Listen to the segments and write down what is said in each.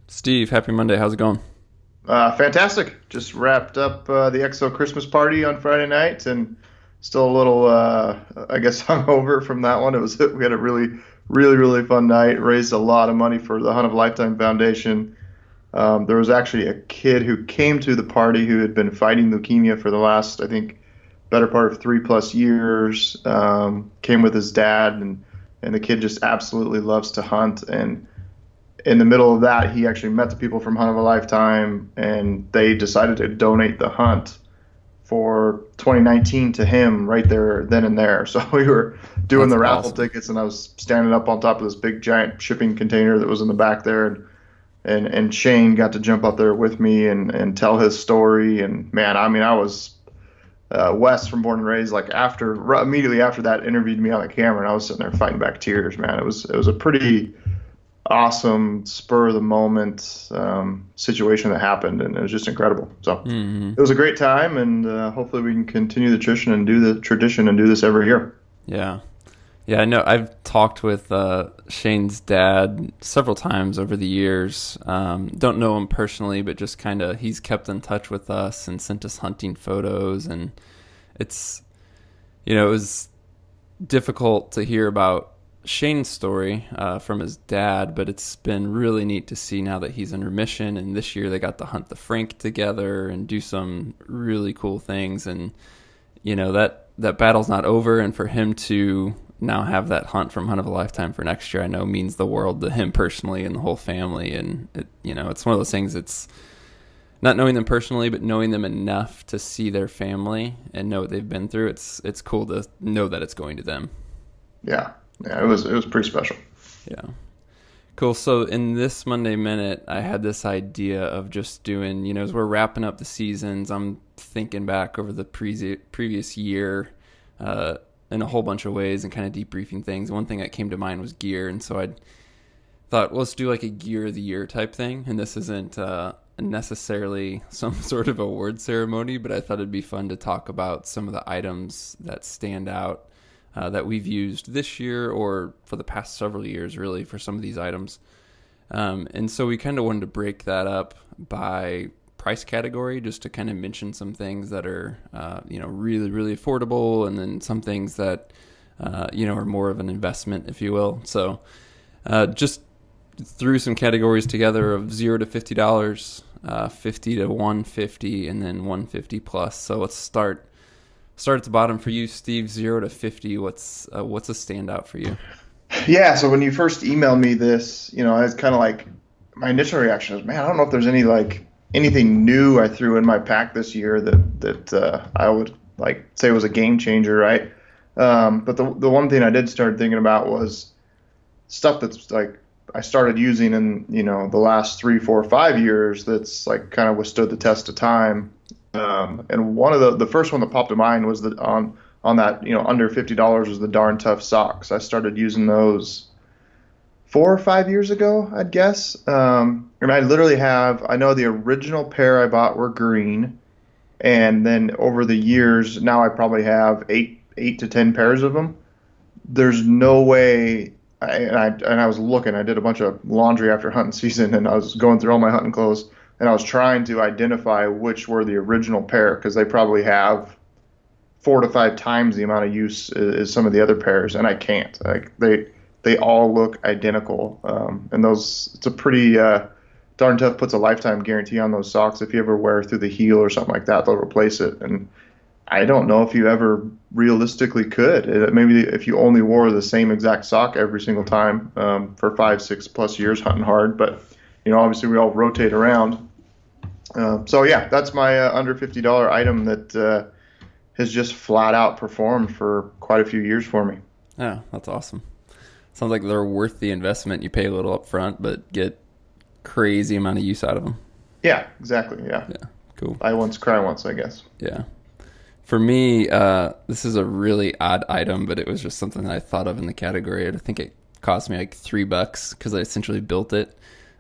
Steve, happy Monday. How's it going? Fantastic. Just wrapped up the EXO Christmas party on Friday night, and still a little, I guess, hungover from that one. We had a really fun night. Raised a lot of money for the Hunt of a Lifetime Foundation. There was actually a kid who came to the party who had been fighting leukemia for the last, I think, better part of 3+ years. Came with his dad, and the kid just absolutely loves to hunt. And in the middle of that, he actually met the people from Hunt of a Lifetime, and they decided to donate the hunt for 2019 to him right there, then and there. So we were doing That's the raffle awesome. tickets, and I was standing up on top of this big giant shipping container that was in the back there, and Shane got to jump up there with me and tell his story. And man, I mean, I was Wes from Born and Raised. Like immediately after that, interviewed me on the camera, and I was sitting there fighting back tears. Man, it was a pretty awesome spur of the moment situation that happened, and it was just incredible. So hmm it was a great time, and hopefully we can continue the tradition and do this every year. Yeah. Yeah, I know. I've talked with Shane's dad several times over the years. Don't know him personally, but just kind of he's kept in touch with us and sent us hunting photos. And it's, it was difficult to hear about Shane's story from his dad, but it's been really neat to see now that he's in remission. And this year they got to hunt the Frank together and do some really cool things. And that battle's not over, and for him to now have that hunt from Hunt of a Lifetime for next year, I know means the world to him personally and the whole family. And it's one of those things. It's not knowing them personally, but knowing them enough to see their family and know what they've been through. It's cool to know that it's going to them. Yeah, yeah, it was pretty special. Yeah. Cool. So in this Monday Minute, I had this idea of just doing, as we're wrapping up the seasons, I'm thinking back over the previous year in a whole bunch of ways and kind of debriefing things. One thing that came to mind was gear. And so I thought, well, let's do like a gear of the year type thing. And this isn't necessarily some sort of award ceremony, but I thought it'd be fun to talk about some of the items that stand out that we've used this year or for the past several years, really, for some of these items. And so we kind of wanted to break that up by price category, just to kind of mention some things that are, really affordable, and then some things that, are more of an investment, if you will. So just threw some categories together of $0 to $50, 50 to 150, and then 150 plus. So let's start at the bottom for you, Steve. 0 to 50. What's a standout for you? Yeah, so when you first emailed me this, I was kind of like, my initial reaction was, man, I don't know if there's anything new I threw in my pack this year that I would like say was a game changer, right? But the one thing I did start thinking about was stuff that's like I started using in the last 3, 4, 5 years that's like kind of withstood the test of time. And one of the first one that popped to mind was that on that under $50 was the Darn Tough socks. I started using those 4 or 5 years ago, I'd guess. And I literally I know the original pair I bought were green, and then over the years now I probably have eight to 10 pairs of them. There's no way. And I was looking. I did a bunch of laundry after hunting season, and I was going through all my hunting clothes, and I was trying to identify which were the original pair because they probably have 4 to 5 times the amount of use as some of the other pairs, and I can't. Like they all look identical, and it's a pretty Darn Tough puts a lifetime guarantee on those socks. If you ever wear through the heel or something like that, they'll replace it. And I don't know if you ever realistically could. Maybe if you only wore the same exact sock every single time for 5, 6+ years hunting hard, but obviously we all rotate around. So yeah, that's my under $50 item that has just flat out performed for quite a few years for me. Yeah, that's awesome. Sounds like they're worth the investment. You pay a little up front, but get crazy amount of use out of them. Yeah, exactly. Yeah. Yeah, cool. Buy once, cry once, I guess. Yeah. For me, this is a really odd item, but it was just something that I thought of in the category. I think it cost me like $3 because I essentially built it.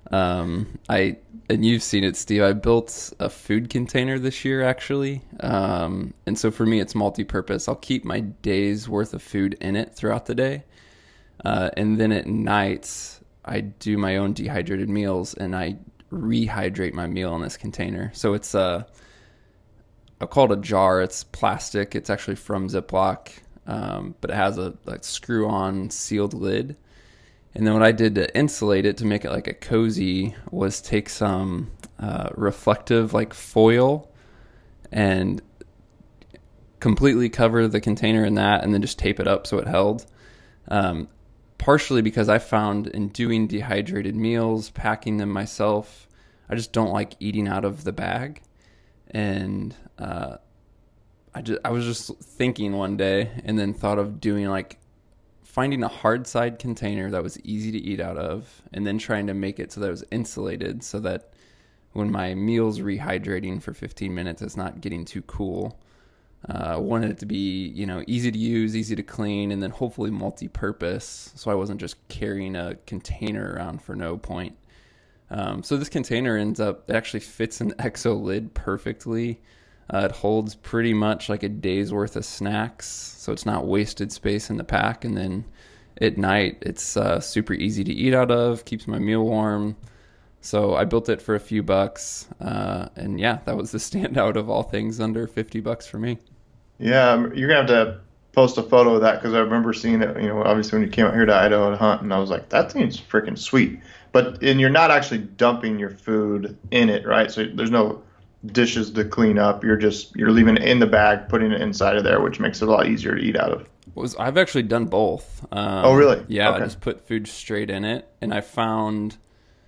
And you've seen it, Steve. I built a food container this year, actually. And so for me, it's multi-purpose. I'll keep my day's worth of food in it throughout the day. And then at night, I do my own dehydrated meals, and I rehydrate my meal in this container. So it's I'll call it a jar. It's plastic. It's actually from Ziploc, but it has a like screw-on sealed lid. And then what I did to insulate it to make it like a cozy was take some reflective like foil and completely cover the container in that, and then just tape it up so it held. Partially because I found in doing dehydrated meals, packing them myself, I just don't like eating out of the bag. And I was just thinking one day, and then thought of doing like finding a hard side container that was easy to eat out of, and then trying to make it so that it was insulated, so that when my meal's rehydrating for 15 minutes, it's not getting too cool. I wanted it to be, easy to use, easy to clean, and then hopefully multi-purpose, so I wasn't just carrying a container around for no point. So this container it actually fits an EXO lid perfectly. It holds pretty much like a day's worth of snacks, so it's not wasted space in the pack. And then at night, it's super easy to eat out of, keeps my meal warm. So I built it for a few bucks, and yeah, that was the standout of all things under $50 for me. Yeah, you're gonna have to post a photo of that, because I remember seeing it. Obviously when you came out here to Idaho to hunt, and I was like, that thing's freaking sweet. And you're not actually dumping your food in it, right? So there's no dishes to clean up. You're leaving it in the bag, putting it inside of there, which makes it a lot easier to eat out of. I've actually done both. Oh, really? Yeah, okay. I just put food straight in it, and I found,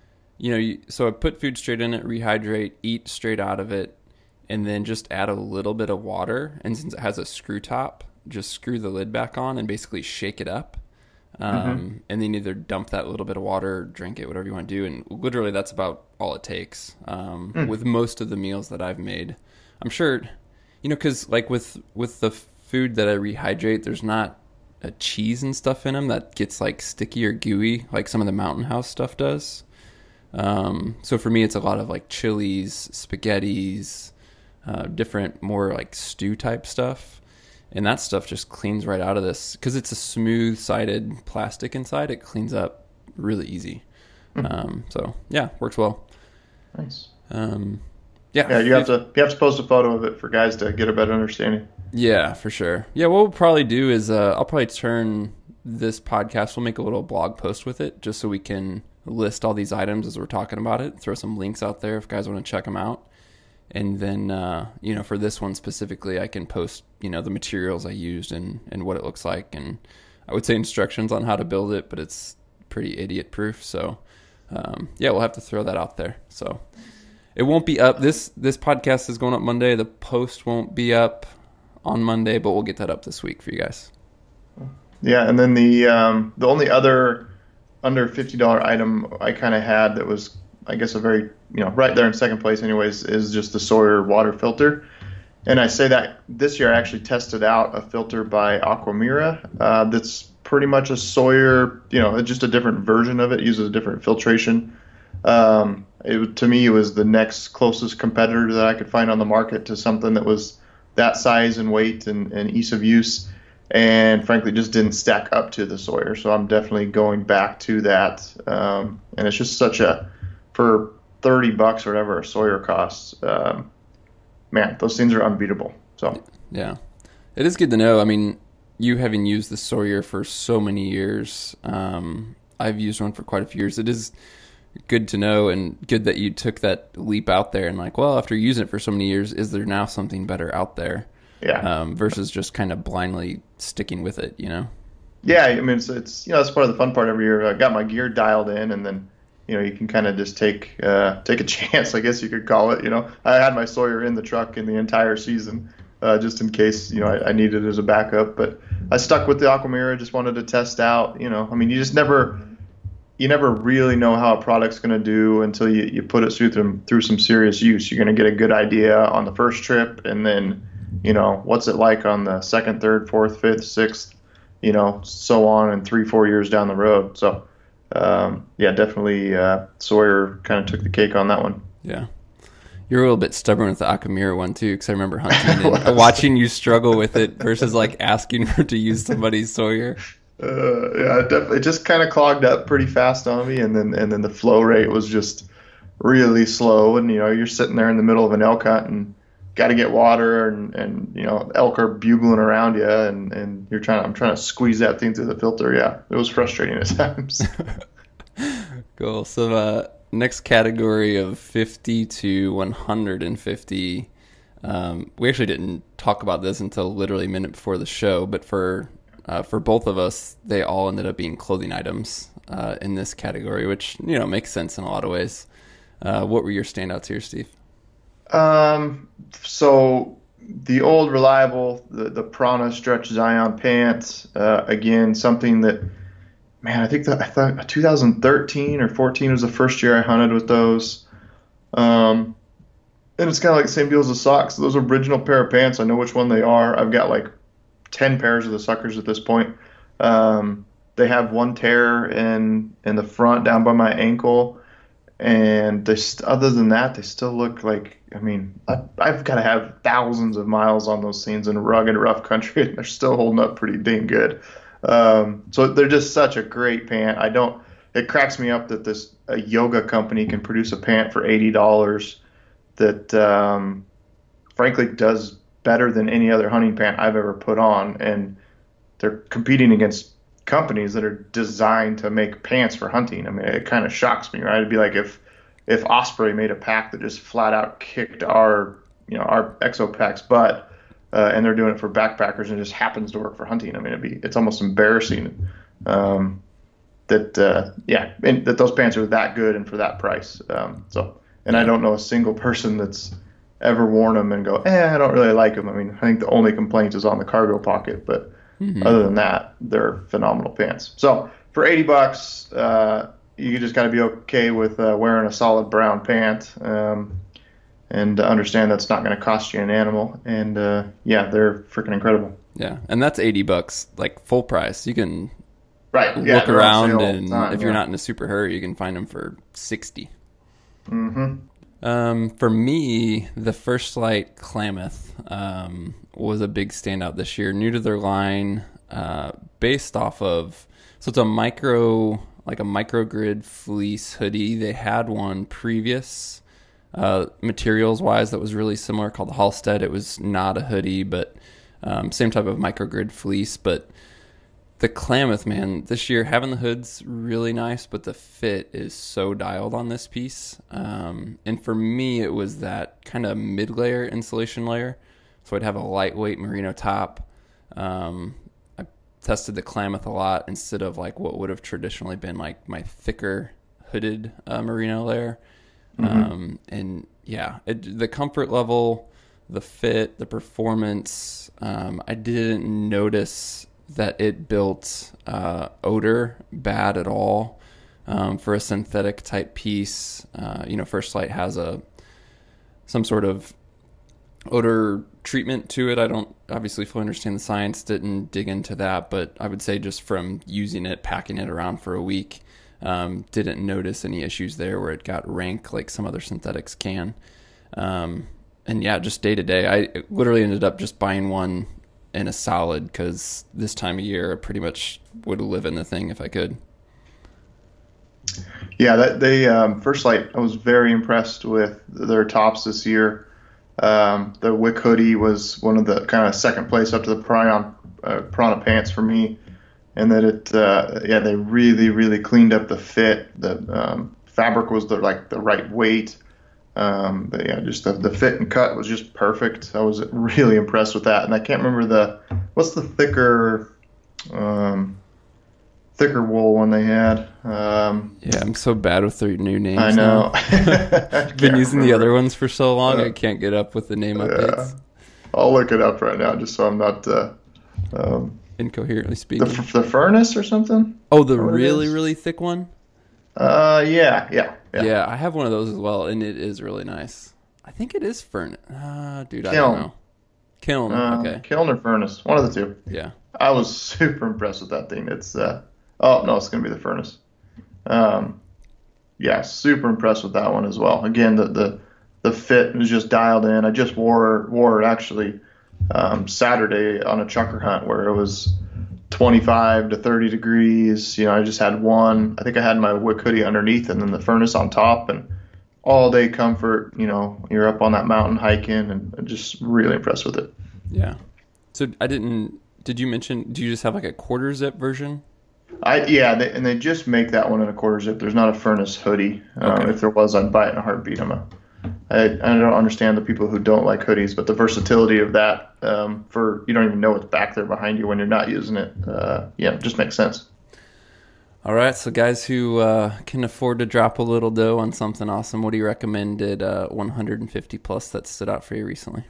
so I put food straight in it, rehydrate, eat straight out of it, and then just add a little bit of water. And since it has a screw top, just screw the lid back on and basically shake it up. And then either dump that little bit of water or drink it, whatever you want to do. And literally that's about all it takes with most of the meals that I've made. I'm sure, because like with the food that I rehydrate, there's not a cheese and stuff in them that gets like sticky or gooey like some of the Mountain House stuff does. So for me, it's a lot of like chilies, spaghettis, different more like stew type stuff. And that stuff just cleans right out of this. Because it's a smooth-sided plastic inside, it cleans up really easy. So, yeah, works well. Nice. Yeah, you have to post a photo of it for guys to get a better understanding. Yeah, for sure. Yeah, what we'll probably do is I'll probably turn this podcast, we'll make a little blog post with it, just so we can list all these items as we're talking about it, throw some links out there if guys want to check them out. And then, for this one specifically, I can post, the materials I used and what it looks like. And I would say instructions on how to build it, but it's pretty idiot proof. So, we'll have to throw that out there. So it won't be up. This podcast is going up Monday. The post won't be up on Monday, but we'll get that up this week for you guys. Yeah. And then the only other under $50 item I kind of had that was, I guess, a very, right there in second place anyways, is just the Sawyer water filter. And I say that this year I actually tested out a filter by Aquamira that's pretty much a Sawyer, just a different version of it, uses a different filtration. To me, it was the next closest competitor that I could find on the market to something that was that size and weight and ease of use. And frankly, just didn't stack up to the Sawyer. So I'm definitely going back to that. And it's just for $30 or whatever a Sawyer costs, man, those things are unbeatable. So yeah, it is good to know. I mean, you having used the Sawyer for so many years, I've used one for quite a few years. It is good to know, and good that you took that leap out there and like, well, after using it for so many years, is there now something better out there? Yeah. Versus just kind of blindly sticking with it, Yeah, I mean, it's that's part of the fun part every year. I got my gear dialed in, and then you can kind of just take a chance, I guess you could call it. I had my Sawyer in the truck in the entire season, just in case I needed it as a backup. But I stuck with the Aquamira, just wanted to test out. I mean, you never really know how a product's going to do until you put it through some serious use. You're going to get a good idea on the first trip, and then what's it like on the second, third, fourth, fifth, sixth, so on, and 3-4 years down the road. So. Definitely Sawyer kind of took the cake on that one. Yeah. You're a little bit stubborn with the Aquamira one too, because I remember hunting and watching you struggle with it versus like asking to use somebody's Sawyer. It definitely just kind of clogged up pretty fast on me, and then the flow rate was just really slow, and you're sitting there in the middle of an elk hunt and got to get water, and elk are bugling around you, and I'm trying to squeeze that thing through the filter. Yeah, it was frustrating at times. Cool. So next category of 50 to 150. We actually didn't talk about this until literally a minute before the show, but for both of us, they all ended up being clothing items in this category, which makes sense in a lot of ways. What were your standouts here, Steve? So the old reliable, the Prana Stretch Zion pants, again, something that, man, I thought 2013 or 14 was the first year I hunted with those. And it's kind of like the same deal as the socks. Those original pair of pants, I know which one they are. I've got like 10 pairs of the suckers at this point. They have one tear in the front down by my ankle. And other than that, they still look like, I've got to have thousands of miles on those things in rugged, rough country, and they're still holding up pretty dang good. So they're just such a great pant. It cracks me up that a yoga company can produce a pant for $80 that, frankly, does better than any other hunting pant I've ever put on. And they're competing against companies that are designed to make pants for hunting. It kind of shocks me, right? It'd be like if Osprey made a pack that just flat out kicked our Exo Pack's butt, and they're doing it for backpackers and it just happens to work for hunting. It's almost embarrassing that those pants are that good and for that price. I don't know a single person that's ever worn them and go, I don't really like them. I think the only complaint is on the cargo pocket, but other than that, they're phenomenal pants. So for $80, you just got to be okay with wearing a solid brown pant, and understand that's not going to cost you an animal. And they're freaking incredible. Yeah, and that's $80, like full price. You can look around, and if you're not in a super hurry, you can find them for $60. For me, the First Light Klamath was a big standout this year. New to their line, based off of, so it's a microgrid fleece hoodie. They had one previous, materials wise, that was really similar, called the Halstead. It was not a hoodie, but same type of microgrid fleece. But the Klamath, man, this year, having the hood's really nice, but the fit is so dialed on this piece. And for me, it was that kind of mid-layer insulation layer. So I'd have a lightweight merino top. I tested the Klamath a lot instead of like what would have traditionally been like my thicker hooded merino layer. And yeah, the comfort level, the fit, the performance, I didn't notice that it built odor bad at all for a synthetic type piece. First Light has some sort of odor treatment to it. I don't obviously fully understand the science, didn't dig into that, but I would say just from using it, packing it around for a week, didn't notice any issues there where it got rank like some other synthetics can. And yeah, just day to day, I literally ended up just buying one in a solid because this time of year I pretty much would live in the thing if I could. Yeah, First Light, I was very impressed with their tops this year. The Wick hoodie was one of the kind of second place up to the Prana pants for me, and that they really, really cleaned up the fit. The fabric was the right weight. Just the fit and cut was just perfect. I was really impressed with that, and I can't remember what's the thicker wool one they had. I'm so bad with their new names. I know. I've been using the other ones for so long, I can't get up with the name updates. I'll look it up right now just so I'm not incoherently speaking. The Furnace or something? Oh, the really, really thick one? Yeah. Yeah, I have one of those as well, and it is really nice. I think it is Furnace. Dude, I Kiln. don't know. Kiln, okay. Kiln or Furnace, one of the two. Yeah. I was super impressed with that thing. It's it's going to be the Furnace. Super impressed with that one as well. Again, the fit was just dialed in. I just wore it actually Saturday on a chukar hunt where it was 25 to 30 degrees. I just had one. I think I had my Wick hoodie underneath and then the Furnace on top, and all day comfort. You're up on that mountain hiking, and I'm just really impressed with it. Yeah. So I didn't. Did you mention? Do you just have like a quarter zip version? Yeah, and they just make that one in a quarter zip. There's not a furnace hoodie. Okay. If there was, I'd buy it in a heartbeat. I don't understand the people who don't like hoodies, but the versatility of that, for you don't even know what's back there behind you when you're not using it. Yeah, it just makes sense. All right. So guys who can afford to drop a little dough on something awesome, what do you recommend at 150 plus that stood out for you recently?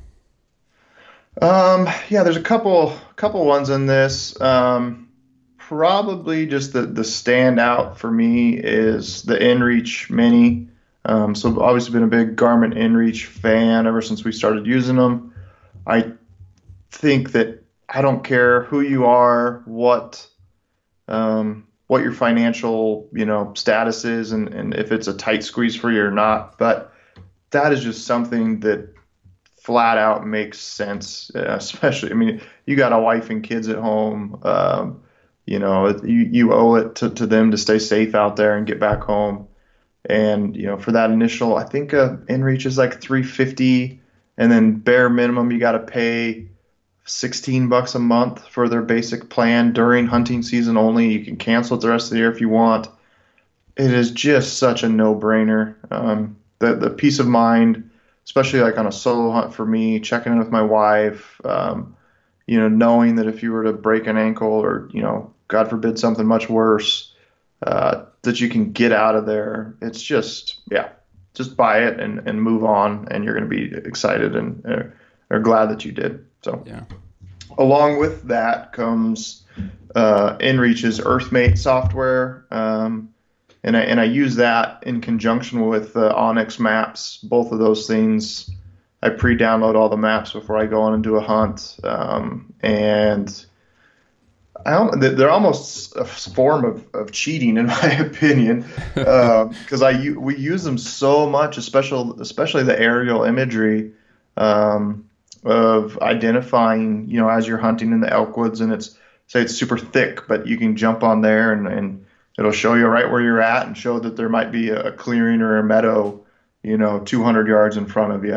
Yeah, there's a couple ones in this. Probably just the standout for me is the InReach Mini. So I've obviously been a big Garmin InReach fan ever since we started using them. I think that I don't care who you are, what your financial, status is, and if it's a tight squeeze for you or not. But that is just something that flat out makes sense. Especially, I mean, you got a wife and kids at home. You owe it to them to stay safe out there and get back home. And for that initial, I think InReach is like 350, and then bare minimum you got to pay $16 a month for their basic plan during hunting season only. You can cancel it the rest of the year if you want. It is just such a no-brainer. The peace of mind, especially like on a solo hunt for me, checking in with my wife, knowing that if you were to break an ankle or, God forbid something much worse, that you can get out of there. It's just, yeah, just buy it and move on, and you're going to be excited and are glad that you did. So, Yeah. along with that comes InReach's EarthMate software, and I use that in conjunction with Onyx Maps. Both of those things, I pre-download all the maps before I go on and do a hunt, and they're almost a form of cheating, in my opinion, because we use them so much, especially the aerial imagery, of identifying, as you're hunting in the elk woods, and say it's super thick, but you can jump on there and it'll show you right where you're at and show that there might be a clearing or a meadow, 200 yards in front of you,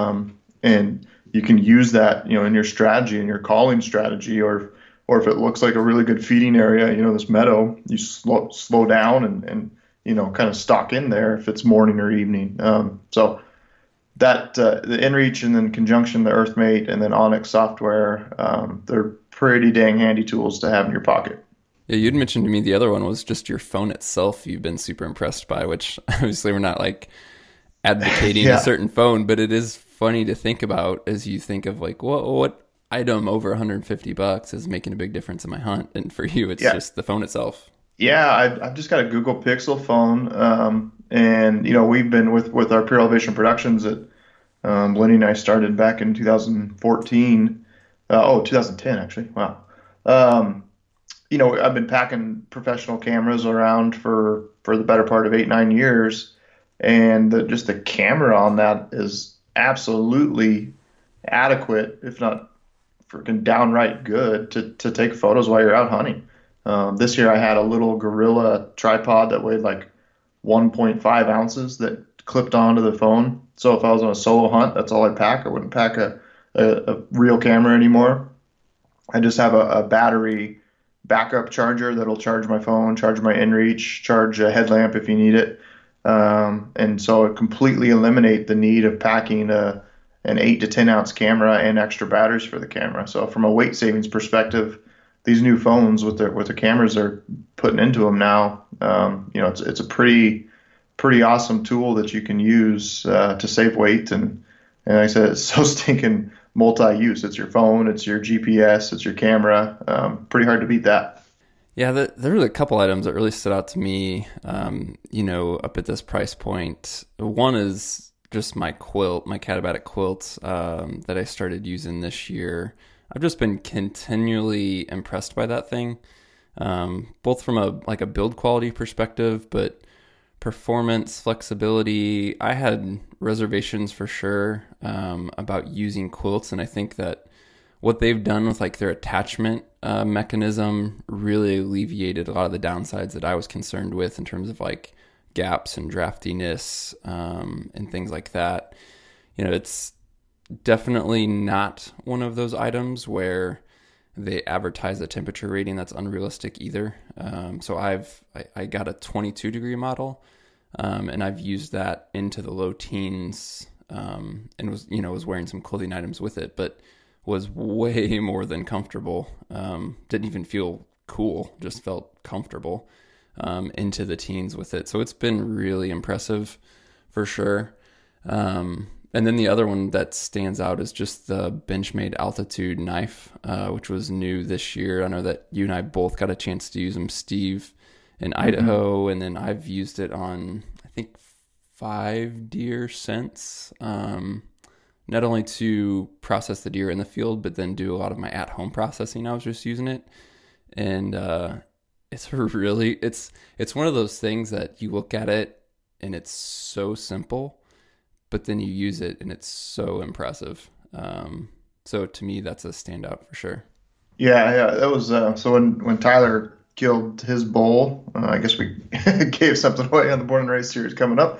and you can use that, in your strategy, in your calling strategy, or if it looks like a really good feeding area, this meadow, you slow down and kind of stalk in there if it's morning or evening. So that the InReach, and then conjunction the EarthMate and then Onyx software, they're pretty dang handy tools to have in your pocket. Yeah, you'd mentioned to me the other one was just your phone itself. You've been super impressed by, which obviously we're not like advocating Yeah. a certain phone, but it is funny to think about as you think of like what item over 150 bucks is making a big difference in my hunt, and for you, it's Yeah. just the phone itself. Yeah, I've just got a Google Pixel phone, and we've been with our Pure Elevation Productions that Lenny and I started back in 2014. 2010 actually. Wow. Um, I've been packing professional cameras around for the better part of 8, 9 years, and just the camera on that is absolutely adequate, if not freaking downright good, to take photos while you're out hunting. This year I had a little Gorilla tripod that weighed like 1.5 ounces that clipped onto the phone. So if I was on a solo hunt, that's all I pack. I wouldn't pack a real camera anymore. I just have a battery backup charger that'll charge my phone, charge my InReach, charge a headlamp if you need it. And so it completely eliminate the need of packing an 8 to 10 ounce camera and extra batteries for the camera. So from a weight savings perspective, these new phones with the cameras they're putting into them now, it's a pretty awesome tool that you can use to save weight, and like I said, it's so stinking multi-use. It's your phone, it's your GPS, it's your camera. Pretty hard to beat that. Yeah, there were a couple items that really stood out to me, up at this price point. One is just my quilt, my Katabatic quilt, that I started using this year. I've just been continually impressed by that thing, both from a build quality perspective, but performance, flexibility. I had reservations for sure about using quilts, and I think that what they've done with like their attachment mechanism really alleviated a lot of the downsides that I was concerned with in terms of like gaps and draftiness, and things like that. It's definitely not one of those items where they advertise a temperature rating that's unrealistic either. So I got a 22 degree model, and I've used that into the low teens, and was wearing some clothing items with it, but was way more than comfortable. Didn't even feel cool, just felt comfortable, into the teens with it. So it's been really impressive for sure. And then the other one that stands out is just the Benchmade Altitude knife, which was new this year. I know that you and I both got a chance to use them, Steve, in Idaho, and then I've used it on, I think, 5 deer since. Not only to process the deer in the field, but then do a lot of my at-home processing. I was just using it, and it's one of those things that you look at it and it's so simple, but then you use it and it's so impressive. So to me, that's a standout for sure. Yeah, that was so when Tyler killed his bull. I guess we gave something away on the Born and Raised series coming up.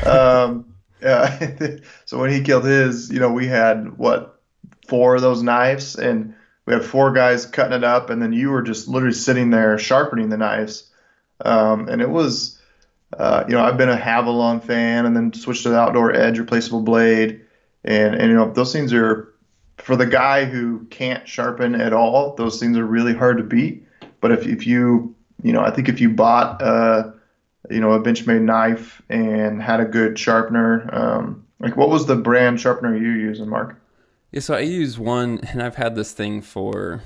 Yeah, so when he killed his, we had 4 of those knives, and we had 4 guys cutting it up, and then you were just literally sitting there sharpening the knives. And it was, I've been a Havalon fan, and then switched to the Outdoor Edge replaceable blade, and those things are, for the guy who can't sharpen at all, those things are really hard to beat. But if you, I think if you bought a Benchmade knife and had a good sharpener, what was the brand sharpener you using, Mark? Yeah, so I use one, and I've had this thing for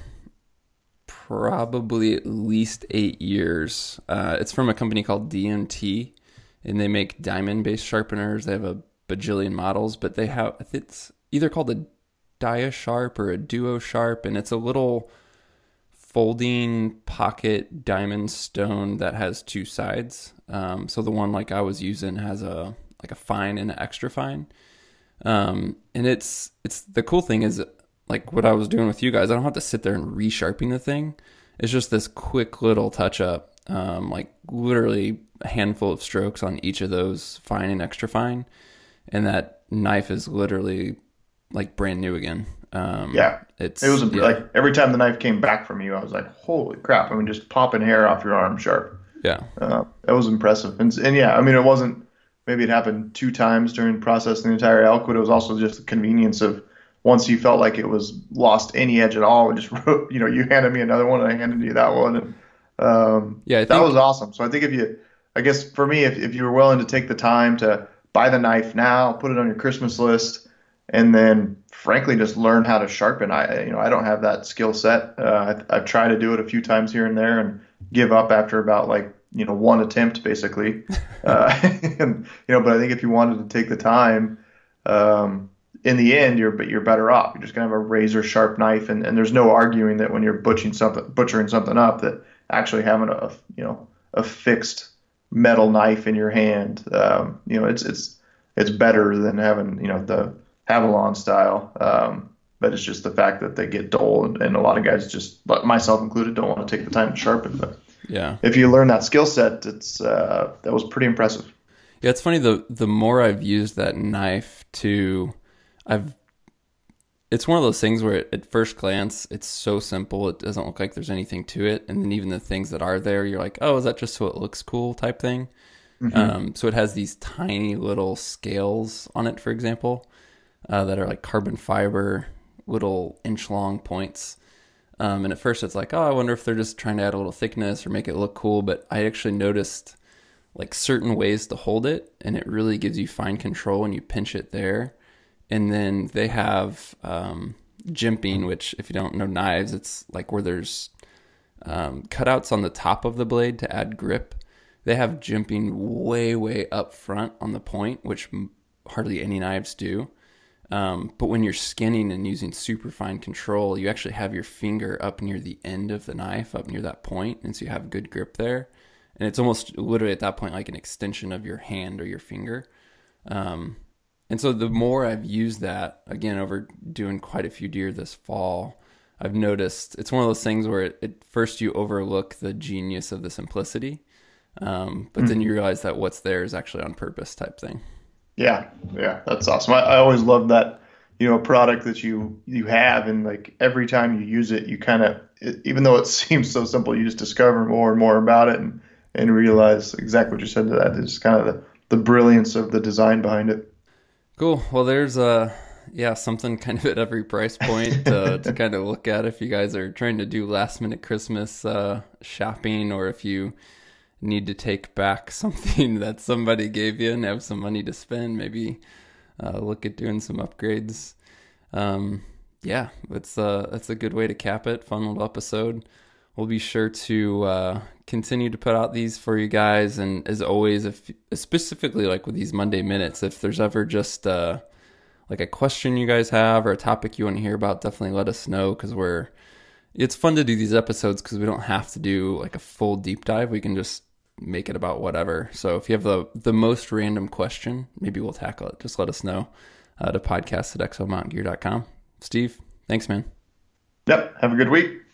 probably at least 8 years. It's from a company called DMT, and they make diamond-based sharpeners. They have a bajillion models, but it's either called a DiaSharp or a DuoSharp, and it's a little folding pocket diamond stone that has 2 sides. So the one like I was using has a fine and an extra fine. And it's the cool thing is, like what I was doing with you guys, I don't have to sit there and resharpen the thing. It's just this quick little touch up, like literally a handful of strokes on each of those fine and extra fine, and that knife is literally like brand new again. It was like every time the knife came back from you, I was like, holy crap! I mean, just popping hair off your arm sharp. Yeah, that was impressive. And yeah, I mean, it wasn't. Maybe it happened 2 times during processing the entire elk, but it was also just the convenience of once you felt like it was lost any edge at all, just you handed me another one and I handed you that one, and that was awesome. So I think I guess for me, if you were willing to take the time to buy the knife now, put it on your Christmas list, and then frankly just learn how to sharpen. I don't have that skill set. I've tried to do it a few times here and there and give up after about 1 attempt basically. But I think if you wanted to take the time, in the end, you're better off. You're just gonna have a razor sharp knife, and there's no arguing that when you're butchering something up, that actually having a fixed metal knife in your hand, it's better than having the Havalon style. But it's just the fact that they get dull, and a lot of guys, just myself included, don't want to take the time to sharpen. But yeah, if you learn that skill set, that was pretty impressive. Yeah, it's funny, the more I've used that knife it's one of those things where at first glance it's so simple, it doesn't look like there's anything to it, and then even the things that are there, you're like, oh, is that just so it looks cool type thing? Mm-hmm. So it has these tiny little scales on it, for example, that are like carbon fiber, little inch-long points. And at first it's like, oh, I wonder if they're just trying to add a little thickness or make it look cool. But I actually noticed like certain ways to hold it, and it really gives you fine control when you pinch it there. And then they have jimping, which if you don't know knives, it's like where there's cutouts on the top of the blade to add grip. They have jimping way, way up front on the point, which hardly any knives do. But when you're skinning and using super fine control, you actually have your finger up near the end of the knife, up near that point, and so you have good grip there. And it's almost literally at that point like an extension of your hand or your finger. And so the more I've used that, again, over doing quite a few deer this fall, I've noticed it's one of those things where at first you overlook the genius of the simplicity. But then you realize that what's there is actually on purpose type thing. Yeah, yeah, that's awesome. I always love that, product that you have, and like every time you use it, you kind of, even though it seems so simple, you just discover more and more about it, and realize exactly what you said to that is kind of the brilliance of the design behind it. Cool. Well, there's something kind of at every price point to kind of look at if you guys are trying to do last minute Christmas shopping, or if you need to take back something that somebody gave you and have some money to spend, maybe look at doing some upgrades. That's a good way to cap it. Fun little episode. We'll be sure to continue to put out these for you guys. And as always, if specifically like with these Monday Minutes, if there's ever just like a question you guys have or a topic you want to hear about, definitely let us know, because it's fun to do these episodes because we don't have to do like a full deep dive. We can just make it about whatever. So if you have the most random question, maybe we'll tackle it. Just let us know to podcast@exomountaingear.com. Steve, thanks, man. Yep. Have a good week.